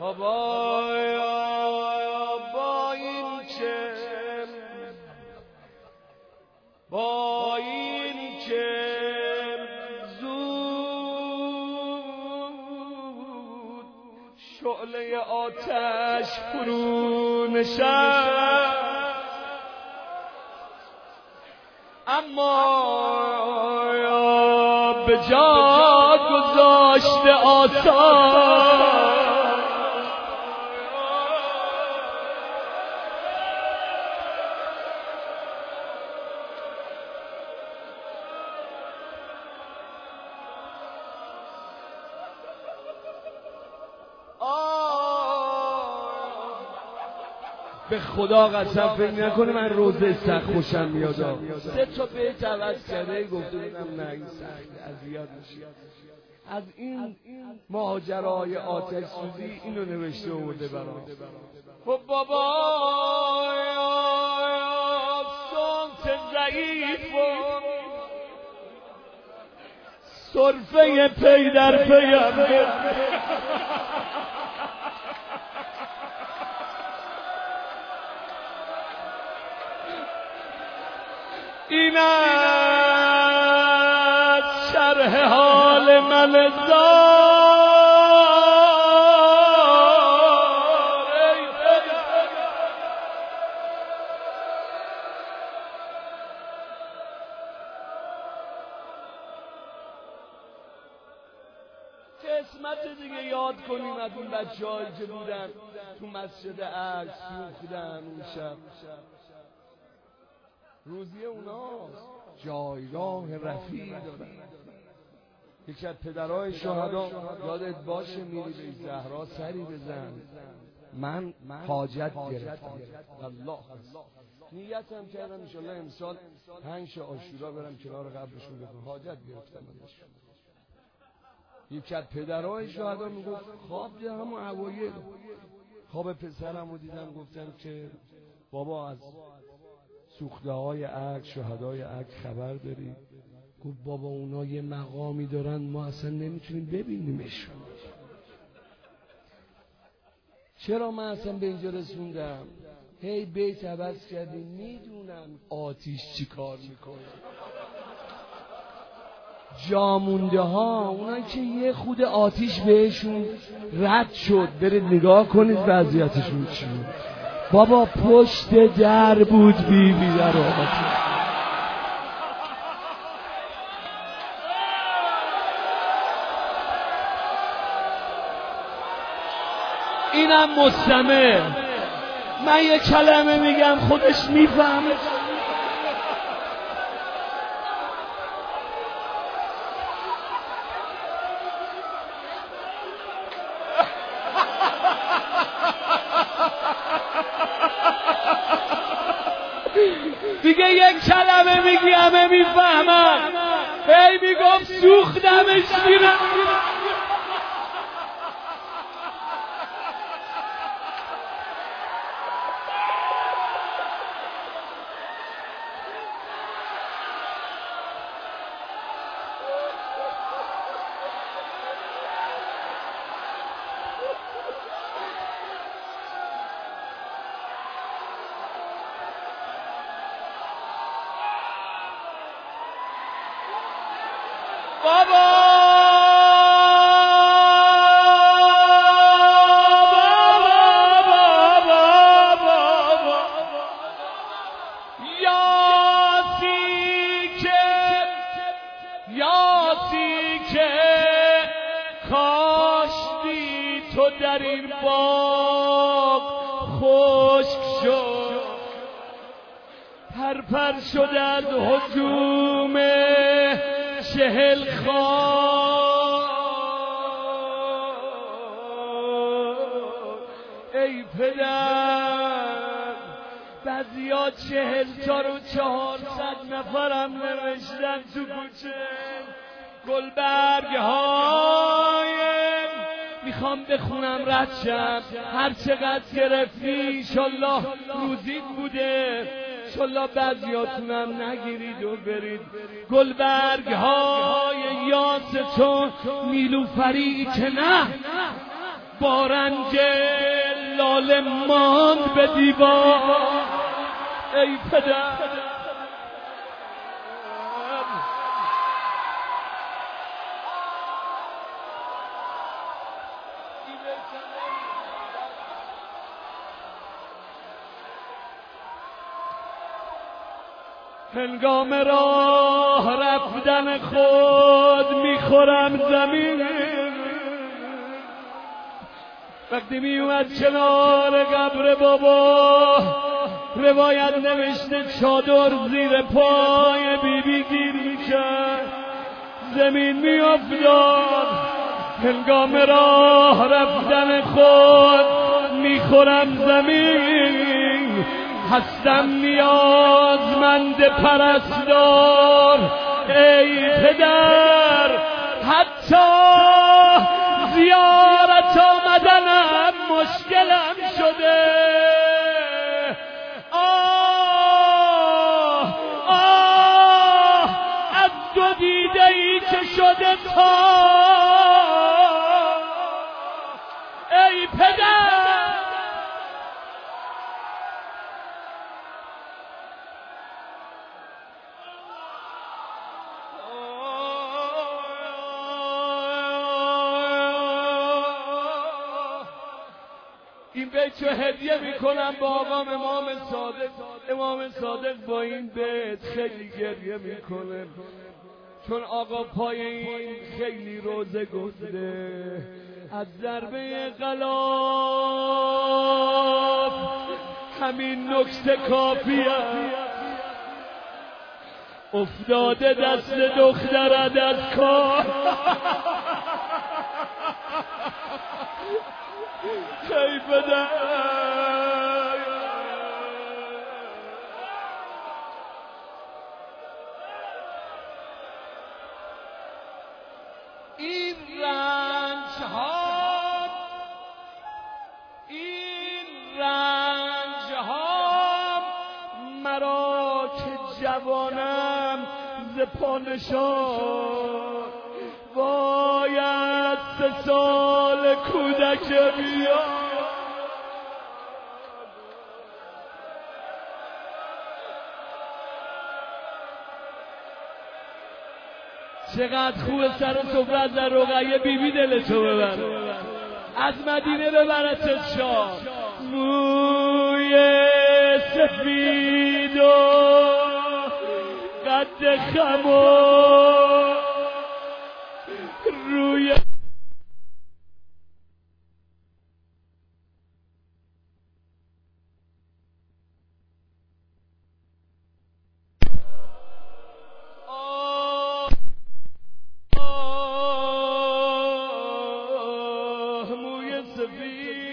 با این که زود شعله آتش فرو نشست، اما به جا گذاشته آثار به خدا قسم فکر نکنه من روزه سخت خوشم میاد. 3 تا بیت عوض کرده گفته بودم نه این سخت اذیت میشی. از این ماجرای آتش سوزی اینو نوشته آورده برام. خب بابا صوت ضعیف و سرفه پی در پیم این از شرح حال من قسمت دیگه یاد کنیم از اون بچه‌هایی که بودن تو مسجد عکس سوختن اون شب. روزی اوناست، جایگاه رفیع دارن. یکی از پدرهای شهدا یادت باشه میری به زهرا سری بزن، من حاجت گرفتم. الله نیتم کردم انشالله امسال 5 عاشورا برم کنار قبرشون بخونم، حاجت گرفتم ازشون. یکی از پدرهای شهدا میگفت خواب دیدم، همون اوایل خواب پسرمو دیدم، گفتم که بابا از سوخته های عکس شهدای عکس خبر داری؟ گفت بابا اونا یه مقامی دارن ما اصلا نمیتونیم ببینیمشون. چرا من اصلا به اینجا رسوندم؟ هی بیت عوض کردیم. میدونم آتیش چی کار میکنه. جامونده ها اونایی که یه خود آتیش بهشون رد شد، برید نگاه کنید وضعیتشون چی بود. بابا پشت در بود بیبی در آمد. اینم مستمع، من یه کلمه میگم خودش میفهمه. دیگه یک کلمه میگی همه میفهمن. هی میگم سوختمش میرم. یاسی که کاشتی تو در این باغ خشک شد، پرپر شد از هجوم 40 خان. ای پدر بعضیا 40 تا رو 400 نفرم نوشتن تو کوچه. گلبرگ های میخوام بخونم رد شم، هر چقدر گرفتی انشالله روزید بوده، انشالله بعضیاتونم نگیرید و برید. گلبرگ های یاس چون نیلوفری که نه با رنگ لاله ماند به دیوار ای پدر. هنگام راه رفتن خود میخورم زمین. وقتی میومد کنار قبر بابا روایت نوشته چادر زیر پای بیبی گیر میکرد، زمین میافتاد. هنگام راه رفتن خود میخورم زمین، هستم نیازمند پرستار ای پدر. حتی زیارت آمدنم مشکلم شده. آه آه از دو دیده ای که شده تا ای پدر. این بیت رو هدیه میکنم با آقام امام صادق. امام صادق با این بیت خیلی گریه میکنه، چون آقا پای این خیلی روزه گفته. از ضربه غلاف همین نکته کافیه، افتاده دست دخترت از کار. ای پدر. این رنج ها مرا که جوانم ز پا نشاند، باید 3 سال کودک بیاد. چقدر خوبه سر سفره از در رقیه بیبی دلتو ببر، از مدینه ببرتت شام. موی سفید و قد خم و روی موی سفید